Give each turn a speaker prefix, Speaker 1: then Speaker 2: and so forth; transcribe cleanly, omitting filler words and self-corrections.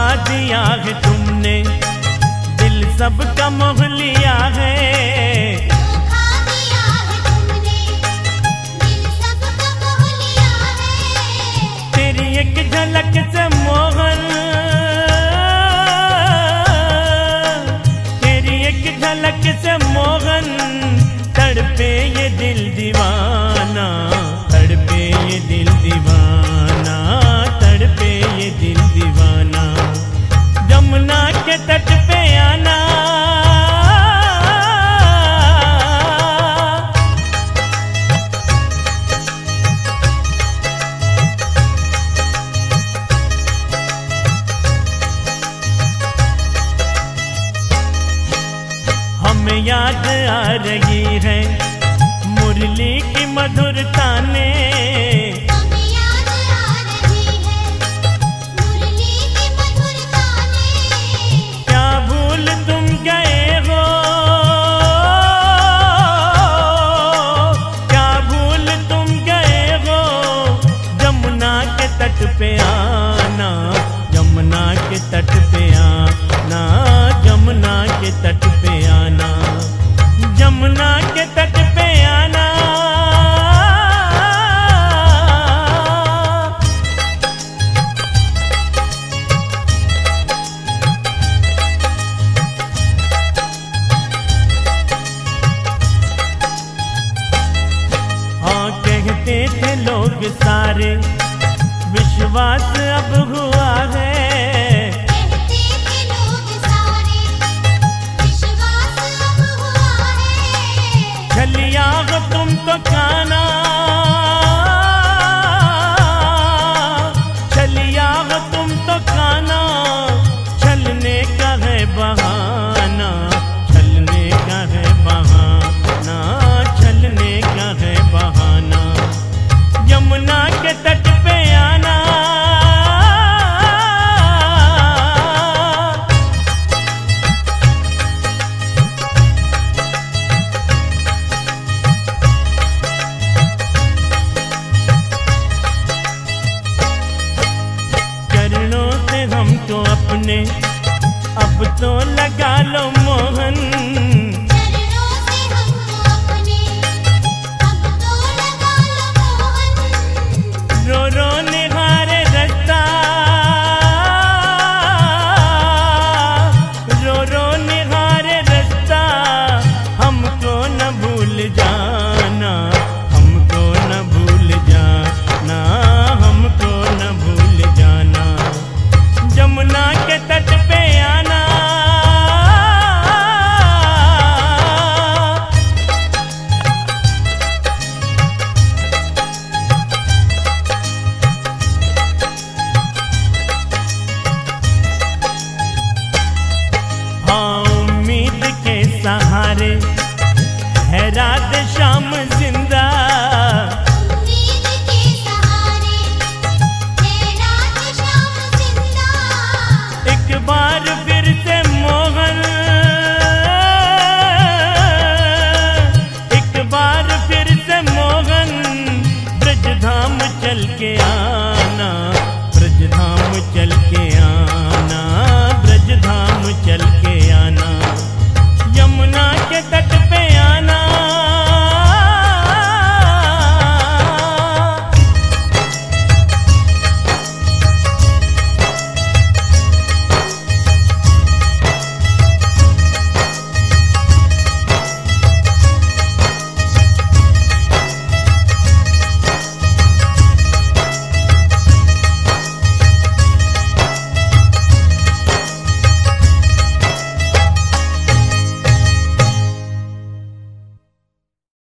Speaker 1: धोखा दिया है तुमने, दिल सबका मोह लिया है।
Speaker 2: धोखा दिया है तुमने, दिल सबका मोह लिया है।
Speaker 1: तेरी एक झलक से मोहन, तेरी एक झलक से मोहन, तड़पे ये दिल दीवाना, तड़पे ये दिल दीवाना, तड़पे ये दिल दीवाना। जमुना के तट पे आना, हमें याद आ रही है मुरली की मधुर ताने।
Speaker 2: हमें याद आ रही है मुरली की मधुर ताने।
Speaker 1: क्या भूल तुम गए हो, क्या भूल तुम गए हो, जमुना के तट पे आना, जमुना के तट पे आना, जमुना के तट पे आना, जमुना के तट पे आना। हाँ कहते थे लोग सारे, विश्वास अब हुआ है।
Speaker 2: कहते थे लोग सारे, विश्वास अब हुआ है।
Speaker 1: छलिया हो तुम तो खाना, छलिया हो तुम तो खाना, छलने का है बहाना, छलने का है बहाना, छलने का है बहाना। यमुना के तट पे आना, चरणों से हमको अपने अब तो लगा लो मोहन।
Speaker 2: चरणों से हमको अपने अब तो लगा लो मोहन।
Speaker 1: रो रो निहारे रास्ता, रो रो निहारे रास्ता, हमको न भूल जाना, हमको न भूल जाना, हमको न भूल जाना। जमुना के तट पे आना, हाँ उम्मीद के सहारे है रात शाम जिंदा।
Speaker 2: उम्मीद के सहारे है रात शाम जिंदा।
Speaker 1: एक बार